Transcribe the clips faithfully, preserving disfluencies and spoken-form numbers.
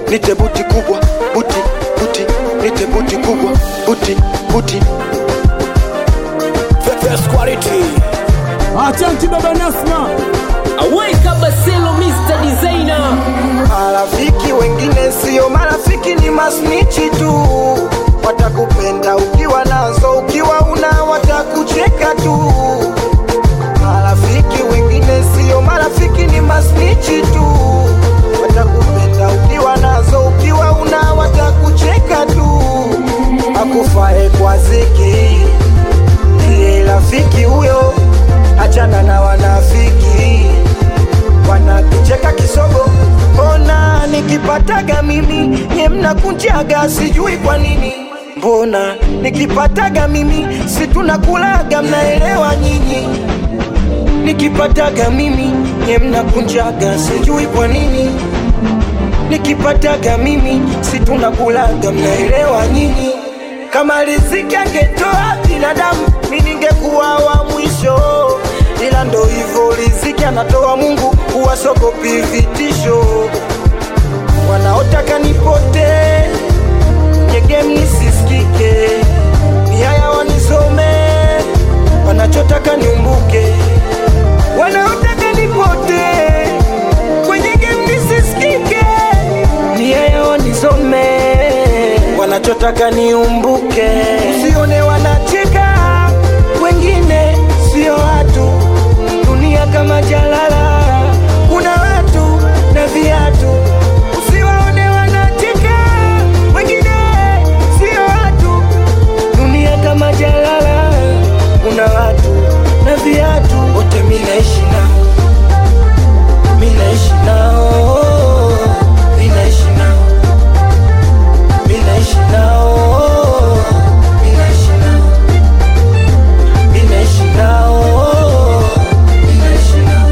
nite buti kubwa, buti, buti, nite buti kubwa, buti, buti. First quality. Asante baba Nasma. Aweka Baselo Mister Designer. Marafiki wengine sio marafiki, ni masnichi tu. Watakupenda ukiwa nazo, ukiwa una watakucheka tu. Marafiki wengine sio marafiki, ni masnichi tu. Watakupenda ukiwa nazo, ukiwa una watakucheka tu. Akufae kwa ziki, ndiye rafiki huyo. Achana na wanafiki, wanakucheka kisogo. Mbona nikipataga mimi nye mnakunjaga, sijui kwa nini. Mbona nikipataga mimi si tunakulaga, mnaelewa nyinyi. Nikipataga mimi nye mnakunjaga, sijui kwa nini. Nikipataga mimi si tunakulaga, mnaelewa nyinyi. Kama riziki angetoa binadamu, mimi ningekuwa wa mwisho. Ila ndo hivyo riziki anatoa Mungu, uwasogopi vitisho. Wanaotaka nipote nye game nisisikike, ni haya wanisome, wanachotaka niumbuke. Wanaotaka nipote kwenye game nisisikike, ni haya wanisome, wanachotaka niumbuke. Usione wanacheka wengine sio watu, dunia kama jalala, kuna watu na viatu. Usiwaone wanacheka wengine sio watu, dunia kama jalala, kuna watu na viatu. Wote mimi naishi nao, mimi naishi nao, mimi naishi nao, mimi naishi nao, mimi naishi nao, mimi naishi nao, mimi naishi nao.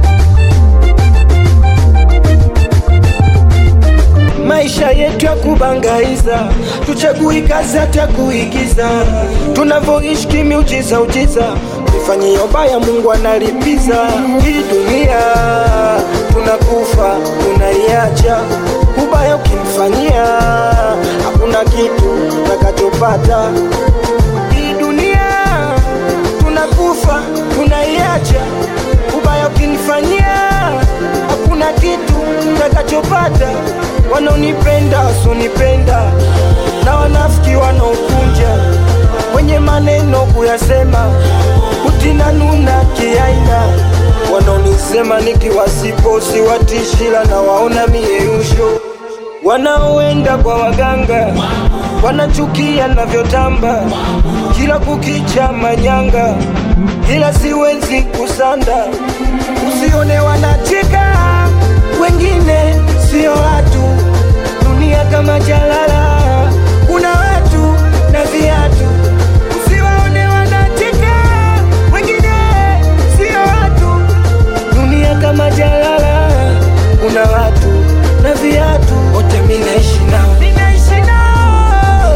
Maisha yetu ya kubangaiza, tuchagui kazi hata kuigiza. Tunavyoishi kimiujiza ujiza, ukifanyia ubaya Mungu analipiza. Hii dunia tunakufa tunaiacha, ubaya ukimfanyia hakuna kitu utakachopata. Hii dunia tunakufa tunaiacha, ubaya ukinifanyia hakuna kitu utakachopata. Wanaonipenda sonipenda, na wanafiki wanaokunja wenye maneno kuyasema, utina nuna kiaina. Wanaonisema nikiwasipo siwatishila, na waona mieyusho. Wanaoenda kwa waganga wanachukia navyotamba, kila kukicha manyanga, ila siwezi kusanda. Usione wanacheka wengine sio watu, dunia kama jalala, kuna watu na viatu. Usiwaone wanacheka wengine sio watu, dunia kama jalala, kuna watu na viatu. Wote mimi naishi nao, mimi naishi nao,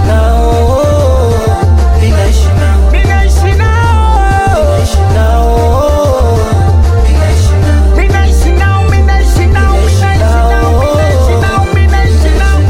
mimi naishi nao, mimi naishi nao, mimi naishi nao, mimi naishi nao, mimi naishi nao, mimi naishi nao, mimi naishi nao, mimi naishi nao.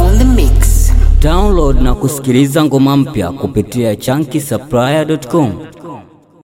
Download na kusikiliza ngoma mpya kupitia chunky supplier dot com.